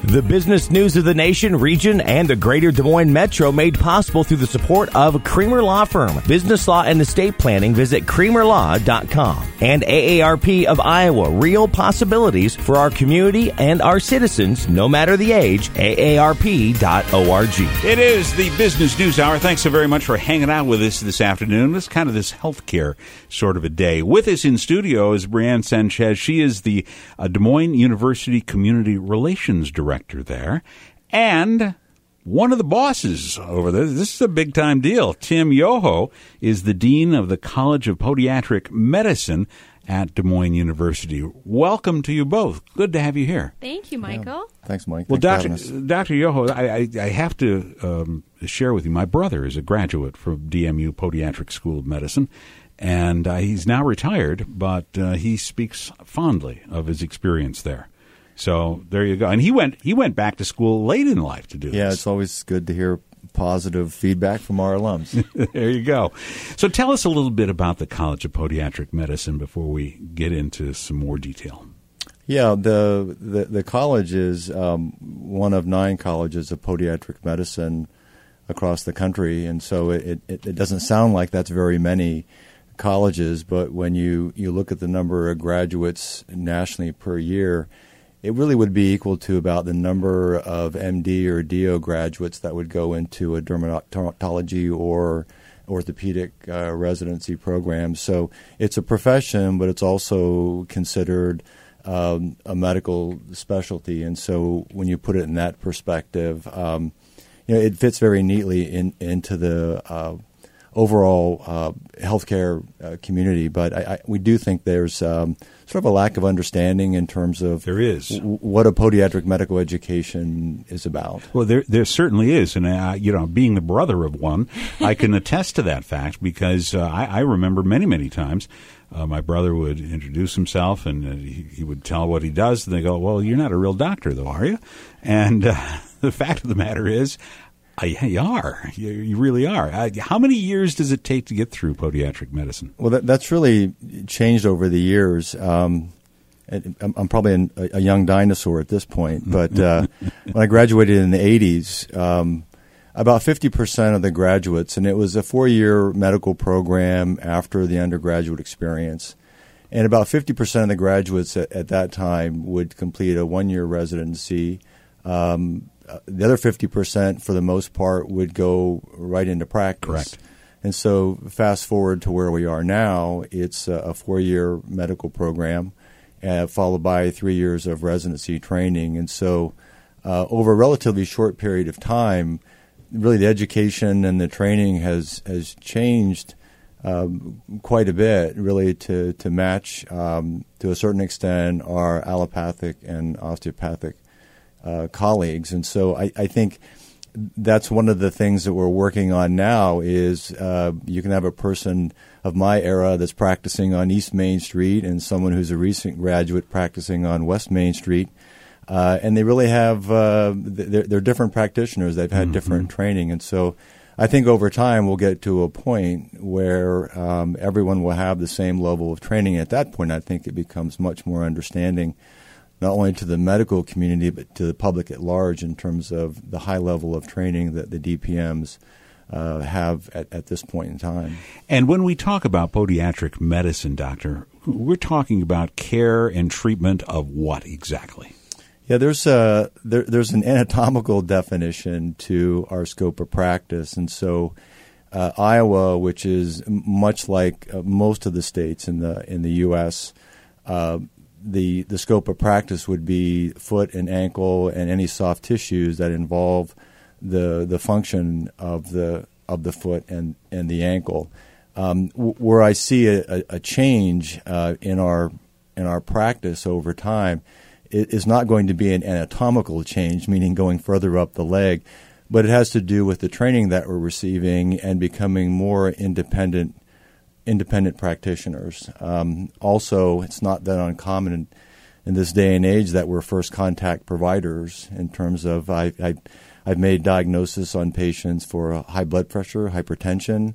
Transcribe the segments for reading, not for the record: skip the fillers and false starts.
The business news of the nation, region, and the greater Des Moines Metro made possible through the support of Creamer Law Firm. Business law and estate planning, visit creamerlaw.com. And AARP of Iowa, real possibilities for our community and our citizens, no matter the age, AARP.org. It is the Business News Hour. Thanks so very much for hanging out with us this afternoon. It's kind of this healthcare sort of a day. With us in studio is Brianne Sanchez. She is the Des Moines University Community Relations Director there, and one of the bosses over there. This is a big-time deal. Tim Yoho is the Dean of the College of Podiatric Medicine at Des Moines University. Welcome to you both. Good to have you here. Thank you, Michael. Yeah. Thanks, Mike. Well, Thanks Dr. Yoho, I have to share with you, my brother is a graduate from DMU Podiatric School of Medicine, and he's now retired, but he speaks fondly of his experience there. So there you go. And he went back to school late in life to do this. Yeah, it's always good to hear positive feedback from our alums. There you go. So tell us a little bit about the College of Podiatric Medicine before we get into some more detail. Yeah, the college is one of 9 colleges of podiatric medicine across the country, and so it doesn't sound like that's very many colleges, but when you look at the number of graduates nationally per year, it really would be equal to about the number of MD or DO graduates that would go into a dermatology or orthopedic residency program. So it's a profession, but it's also considered a medical specialty. And so when you put it in that perspective, it fits very neatly into the overall healthcare community. But we do think there's sort of a lack of understanding in terms of there is what a podiatric medical education is about. Well, there certainly is, and being the brother of one, I can attest to that fact because I remember many times my brother would introduce himself and he would tell what he does, and they go, "Well, you're not a real doctor, though, are you?" And the fact of the matter is, you are. You really are. How many years does it take to get through podiatric medicine? Well, that's really changed over the years. I'm probably a young dinosaur at this point, but when I graduated in the 80s, about 50% of the graduates, and it was a 4-year medical program after the undergraduate experience, and about 50% of the graduates at that time would complete a 1-year residency. The other 50%, for the most part, would go right into practice. Correct. And so fast forward to where we are now, it's a 4-year medical program followed by 3 years of residency training. And so over a relatively short period of time, really the education and the training has changed quite a bit, really to match, to a certain extent, our allopathic and osteopathic colleagues. And so I think that's one of the things that we're working on now is you can have a person of my era that's practicing on East Main Street and someone who's a recent graduate practicing on West Main Street. And they really have they're different practitioners. They've had different training. And so I think over time we'll get to a point where everyone will have the same level of training. At that point, I think it becomes much more understanding not only to the medical community, but to the public at large in terms of the high level of training that the DPMs have at this point in time. And when we talk about podiatric medicine, Doctor, we're talking about care and treatment of what exactly? Yeah, there's an anatomical definition to our scope of practice. And so Iowa, which is much like most of the states in the U.S., the scope of practice would be foot and ankle and any soft tissues that involve the function of the foot and the ankle. Where I see a change in our practice over time, it is not going to be an anatomical change, meaning going further up the leg, but it has to do with the training that we're receiving and becoming more independent practitioners. Also, it's not that uncommon in this day and age that we're first contact providers in terms of I've made diagnosis on patients for high blood pressure, hypertension,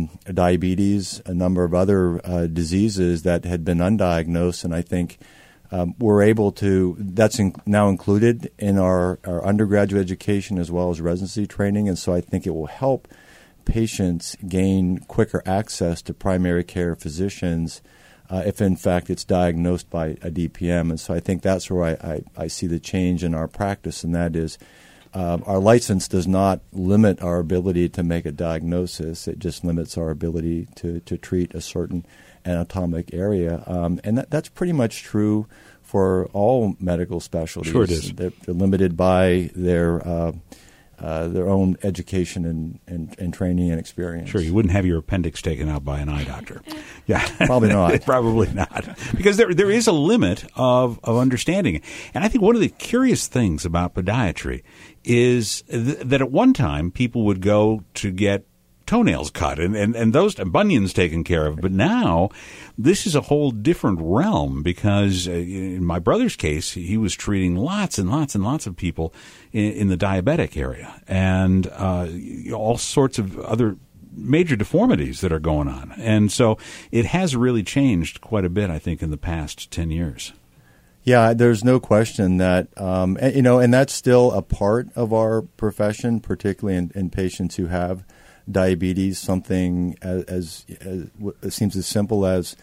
diabetes, a number of other diseases that had been undiagnosed, and I think we're able to, that's now included in our undergraduate education as well as residency training, and so I think it will help patients gain quicker access to primary care physicians if, in fact, it's diagnosed by a DPM. And so I think that's where I see the change in our practice, and that is our license does not limit our ability to make a diagnosis. It just limits our ability to treat a certain anatomic area. And that's pretty much true for all medical specialties. Sure it is. They're limited by their own education and training and experience. Sure, you wouldn't have your appendix taken out by an eye doctor. Yeah, probably not. Probably not, because there is a limit of understanding. And I think one of the curious things about podiatry is that at one time people would go to get toenails cut and those bunions taken care of. But now this is a whole different realm, because in my brother's case, he was treating lots and lots and lots of people in the diabetic area, and all sorts of other major deformities that are going on. And so it has really changed quite a bit, I think, in the past 10 years. Yeah, there's no question that, and that's still a part of our profession, particularly in patients who have diabetes. Something as it seems as simple as,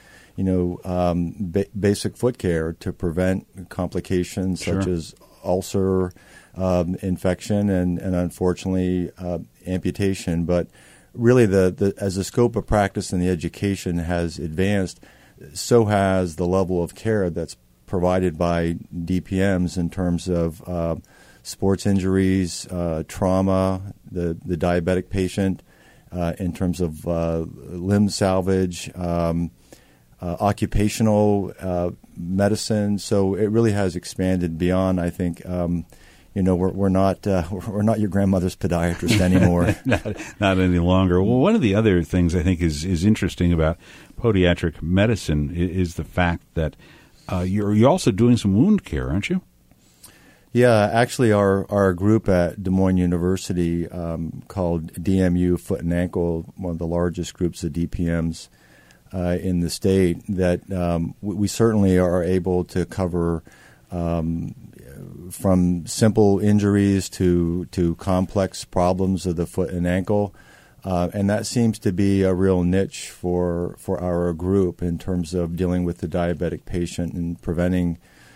basic foot care to prevent complications such as ulcer infection and unfortunately amputation. But really, as the scope of practice and the education has advanced, so has the level of care that's provided by DPMs in terms of sports injuries, trauma, the diabetic patient, in terms of limb salvage, occupational medicine. So it really has expanded beyond, I think. We're not your grandmother's podiatrist anymore. not any longer. Well, one of the other things I think is interesting about podiatric medicine is the fact that you're also doing some wound care, aren't you? Yeah, actually, our group at Des Moines University called DMU Foot and Ankle, one of the largest groups of DPMs in the state, that we certainly are able to cover from simple injuries to complex problems of the foot and ankle. And that seems to be a real niche for our group in terms of dealing with the diabetic patient and preventing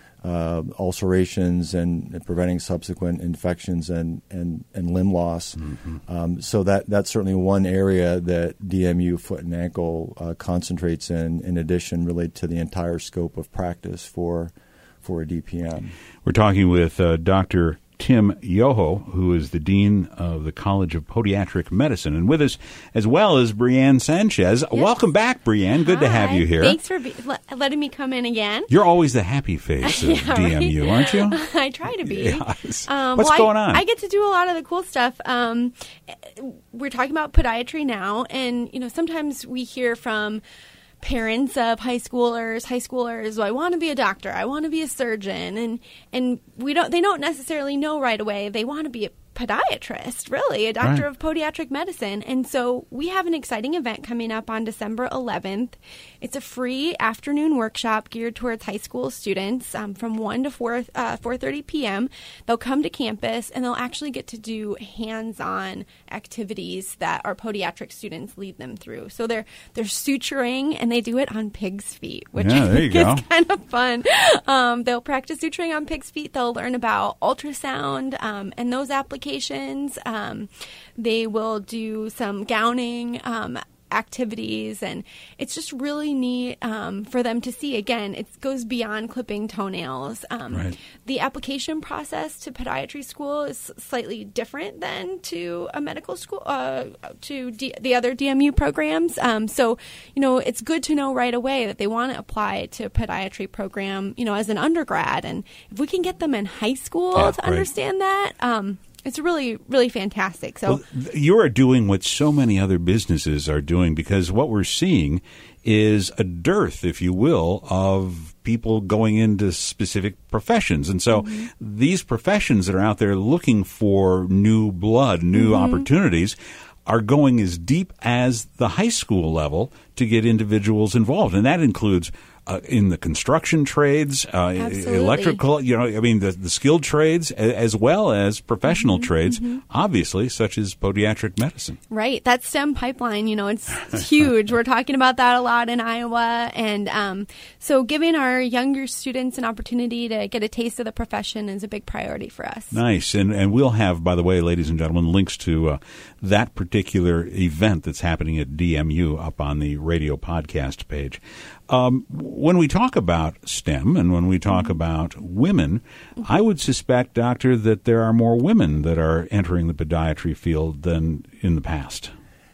ulcerations and preventing subsequent infections and limb loss. Mm-hmm. So that's certainly one area that DMU Foot and Ankle concentrates in addition, related to the entire scope of practice for a DPM. We're talking with Dr. Tim Yoho, who is the Dean of the College of Podiatric Medicine, and with us as well as Brianne Sanchez. Yes. Welcome back, Brianne. Good to have you here. Thanks for letting me come in again. You're always the happy face of DMU, right? Aren't you? I try to be. Yes. What's going on? I get to do a lot of the cool stuff. We're talking about podiatry now, and sometimes we hear from parents of high schoolers, well, I want to be a doctor, I want to be a surgeon, and they don't necessarily know right away they want to be a podiatrist, really, a doctor of podiatric medicine. And so we have an exciting event coming up on December 11th. It's a free afternoon workshop geared towards high school students from 1 to 4:30 p.m. They'll come to campus and they'll actually get to do hands-on activities that our podiatric students lead them through. So they're suturing, and they do it on pig's feet, which I think is kind of fun. They'll practice suturing on pig's feet. They'll learn about ultrasound and those applications. They will do some gowning activities, and it's just really neat for them to see. Again, it goes beyond clipping toenails. The application process to podiatry school is slightly different than to a medical school, to the other DMU programs. So, it's good to know right away that they want to apply to a podiatry program, as an undergrad. And if we can get them in high school to understand that, it's really, really fantastic. So you are doing what so many other businesses are doing, because what we're seeing is a dearth, if you will, of people going into specific professions. And so these professions that are out there looking for new blood, new opportunities, are going as deep as the high school level to get individuals involved, and that includes in the construction trades, electrical, the skilled trades, as well as professional trades, obviously, such as podiatric medicine. Right. That STEM pipeline, it's huge. We're talking about that a lot in Iowa. And so giving our younger students an opportunity to get a taste of the profession is a big priority for us. Nice. And we'll have, by the way, ladies and gentlemen, links to that particular event that's happening at DMU up on the radio podcast page. When we talk about STEM and when we talk about women, I would suspect, Doctor, that there are more women that are entering the podiatry field than in the past.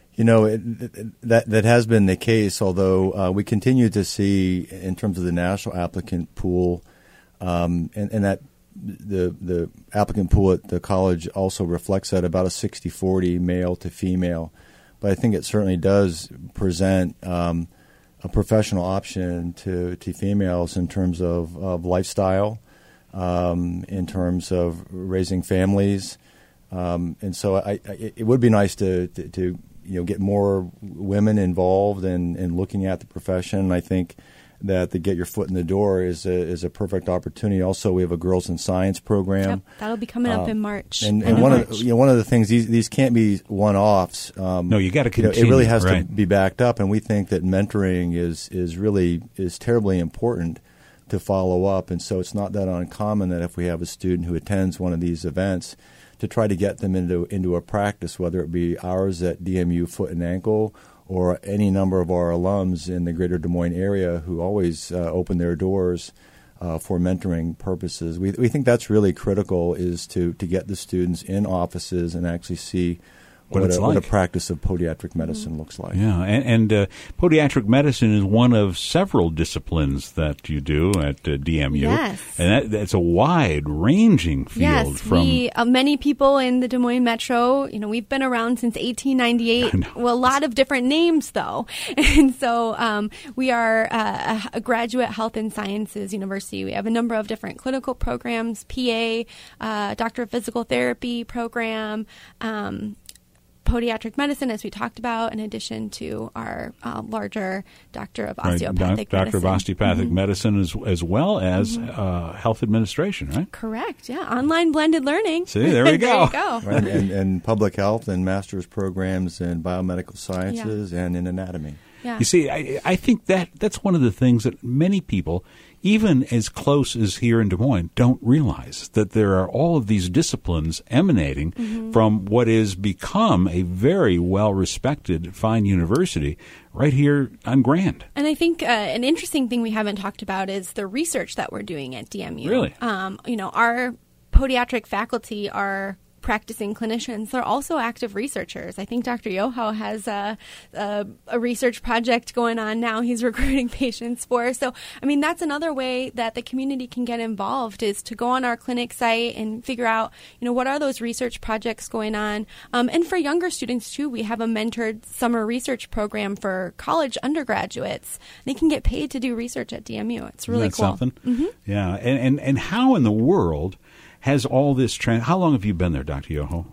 That has been the case, although we continue to see, in terms of the national applicant pool, and that the applicant pool at the college also reflects that, about a 60-40 male to female. But I think it certainly does present a professional option to females in terms of lifestyle, in terms of raising families, and so it would be nice to get more women involved in looking at the profession. I think that to get your foot in the door is a perfect opportunity. Also, we have a Girls in Science program. Yep, that'll be coming up in March. And one of the things, these can't be one-offs. No, you got to continue. It really has to be backed up, and we think that mentoring is terribly important to follow up. And so it's not that uncommon that if we have a student who attends one of these events, to try to get them into a practice, whether it be ours at DMU Foot and Ankle or any number of our alums in the greater Des Moines area who always open their doors for mentoring purposes. We think that's really critical, is to get the students in offices and actually see what a practice of podiatric medicine looks like. Yeah, and podiatric medicine is one of several disciplines that you do at DMU. Yes. And that's a wide-ranging field. Yes, many people in the Des Moines Metro, we've been around since 1898. Well, a lot of different names, though. And so we are a graduate health and sciences university. We have a number of different clinical programs, PA, Doctor of Physical Therapy program, podiatric medicine, as we talked about, in addition to our larger Doctor of Osteopathic Medicine. Doctor of Osteopathic Medicine as well as health administration, right? Correct, yeah. Online blended learning. See, there we go. There you go. Right, and public health and master's programs in biomedical sciences and in anatomy. Yeah. You see, I think that's one of the things that many people, even as close as here in Des Moines, don't realize, that there are all of these disciplines emanating from what has become a very well-respected, fine university right here on Grand. And I think an interesting thing we haven't talked about is the research that we're doing at DMU. Really? Our podiatric faculty are practicing clinicians. They're also active researchers. I think Dr. Yoho has a research project going on now he's recruiting patients for. So, that's another way that the community can get involved, is to go on our clinic site and figure out, what are those research projects going on. And for younger students, too, we have a mentored summer research program for college undergraduates. They can get paid to do research at DMU. It's really cool. Something? Yeah. And how in the world has all this how long have you been there, Dr. Yoho?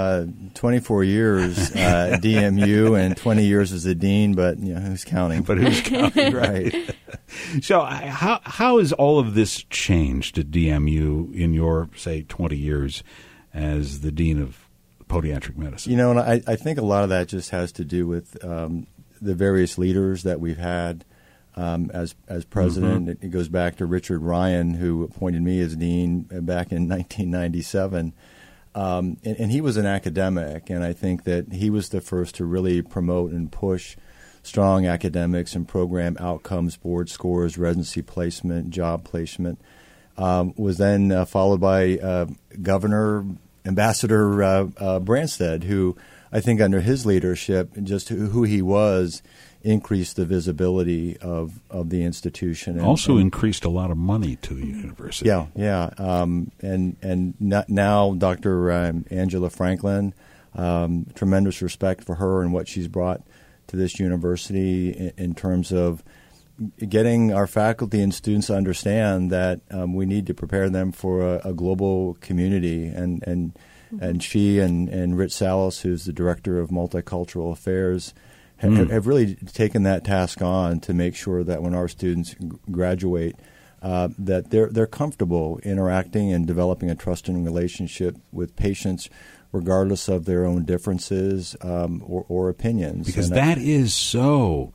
24 years DMU and 20 years as a dean, but who's counting? But who's counting, right? So how has all of this changed at DMU in your, say, 20 years as the dean of podiatric medicine? And I think a lot of that just has to do with the various leaders that we've had as president. It goes back to Richard Ryan, who appointed me as dean back in 1997. And he was an academic, and I think that he was the first to really promote and push strong academics and program outcomes, board scores, residency placement, job placement. Was then followed by Ambassador Branstad, who I think under his leadership, just who he was, increased the visibility of the institution. And increased a lot of money to the university. Yeah. And now Dr. Angela Franklin, tremendous respect for her and what she's brought to this university in terms of getting our faculty and students to understand that we need to prepare them for a global community. And she and Rich Salas, who's the director of multicultural affairs, have really taken that task on to make sure that when our students graduate, that they're comfortable interacting and developing a trusting relationship with patients, regardless of their own differences or opinions. Because that is so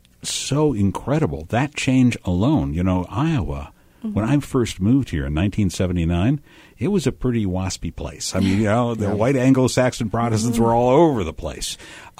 incredible. That change alone, Iowa. When I first moved here in 1979, it was a pretty waspy place. I mean, the white Anglo-Saxon Protestants were all over the place.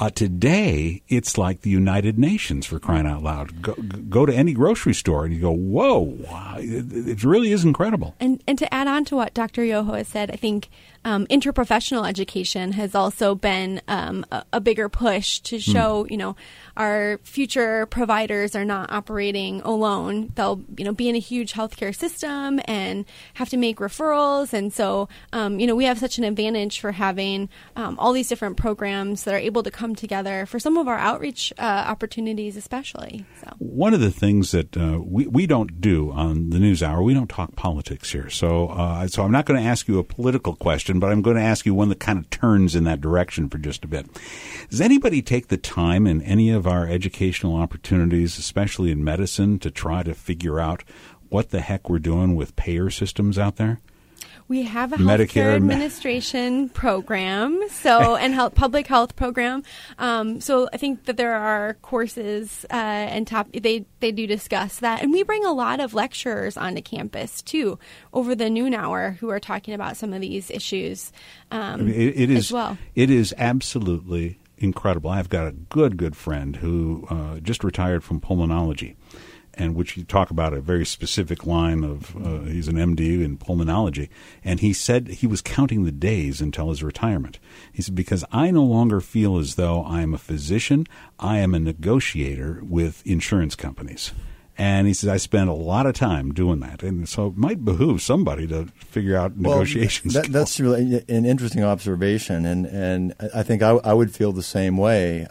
Today, it's like the United Nations, for crying out loud. Go to any grocery store and you go, whoa, it really is incredible. And to add on to what Dr. Yoho has said, I think interprofessional education has also been a bigger push to show, our future providers are not operating alone. They'll, be in a huge healthcare system and have to make referrals. And so, we have such an advantage for having all these different programs that are able to come together for some of our outreach opportunities especially. So. One of the things that we don't do on the News Hour, we don't talk politics here. So I'm not going to ask you a political question, but I'm going to ask you one that kind of turns in that direction for just a bit. Does anybody take the time in any of our educational opportunities, especially in medicine, to try to figure out what the heck we're doing with payer systems out there? We have a Medicare healthcare administration program, and public health program. So I think that there are courses and they do discuss that, and we bring a lot of lecturers onto campus too over the noon hour who are talking about some of these issues. It is as well. It is absolutely incredible. I've got a good friend who just retired from pulmonology. And which you talk about a very specific line of, he's an MD in pulmonology. And he said he was counting the days until his retirement. He said, because I no longer feel as though I am a physician, I am a negotiator with insurance companies. And he says, I spend a lot of time doing that. And so it might behoove somebody to figure out negotiations. That's really an interesting observation. And I think I would feel the same way.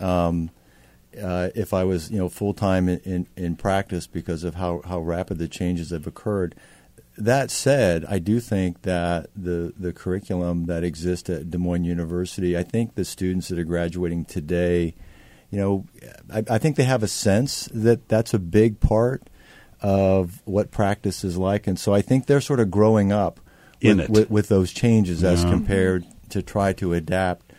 If I was, full-time in practice because of how rapid the changes have occurred. That said, I do think that the curriculum that exists at Des Moines University, I think the students that are graduating today, I think they have a sense that that's a big part of what practice is like. And so I think they're sort of growing up with those changes as compared to try to adapt,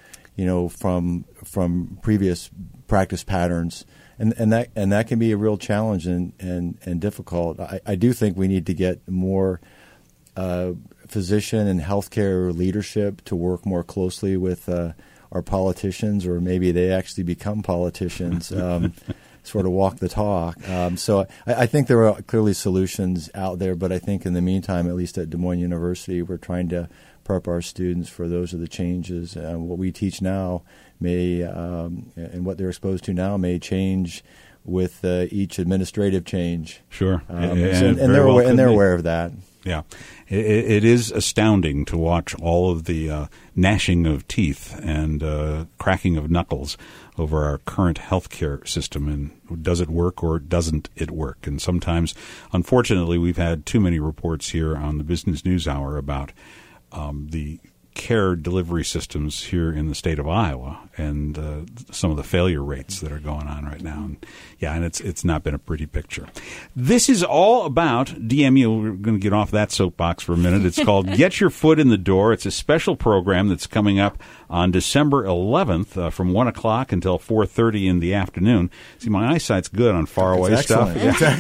from previous practice patterns, and that can be a real challenge and difficult. I do think we need to get more physician and healthcare leadership to work more closely with our politicians, or maybe they actually become politicians, sort of walk the talk. So I think there are clearly solutions out there, but I think in the meantime, at least at Des Moines University, we're trying to prep our students for those are the changes. What we teach now may, and what they're exposed to now may change with each administrative change. Sure. And they're aware of that. Yeah. It is astounding to watch all of the gnashing of teeth and cracking of knuckles over our current healthcare system, and does it work or doesn't it work? And sometimes, unfortunately, we've had too many reports here on the Business News Hour about the care delivery systems here in the state of Iowa and some of the failure rates that are going on right now. And it's not been a pretty picture. This is all about DMU. We're going to get off that soapbox for a minute. It's called Get Your Foot in the Door. It's a special program that's coming up on December 11th from 1 o'clock until 4:30 in the afternoon. See, my eyesight's good on faraway stuff. Yeah. It's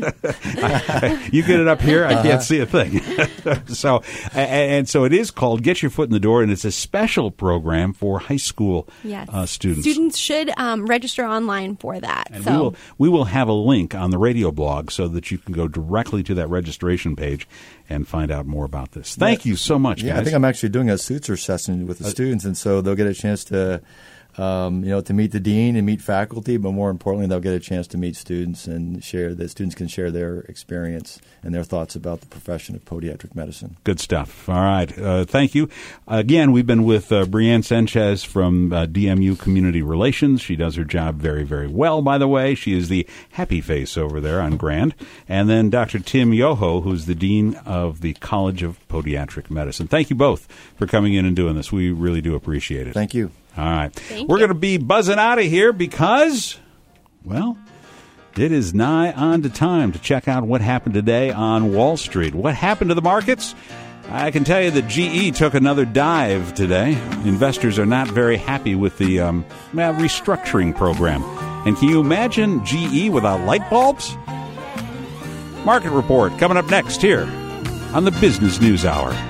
excellent. You get it up here, I can't see a thing. So it is called Get Your Foot in the Door, and it's a special program for high school students. Students should register online for that. And we will have a link on the radio blog so that you can go directly to that registration page and find out more about this. Thank you so much, guys. I think I'm actually doing a Sutzer session with the students, and so they'll get a chance to to meet the dean and meet faculty, but more importantly, they'll get a chance to meet students and students can share their experience and their thoughts about the profession of podiatric medicine. Good stuff. All right. Thank you. Again, we've been with Brianne Sanchez from DMU Community Relations. She does her job very, very well, by the way. She is the happy face over there on Grand. And then Dr. Tim Yoho, who's the dean of the College of podiatric medicine. Thank you both for coming in and doing this. We really do appreciate it. Thank you. All right. Thank We're you. going to be buzzing out of here because, well, it is nigh on to time to check out what happened today on Wall Street. What happened to the markets? I can tell you that GE took another dive today. Investors are not very happy with the restructuring program. And can you imagine GE without light bulbs? Market Report coming up next here on the Business News Hour.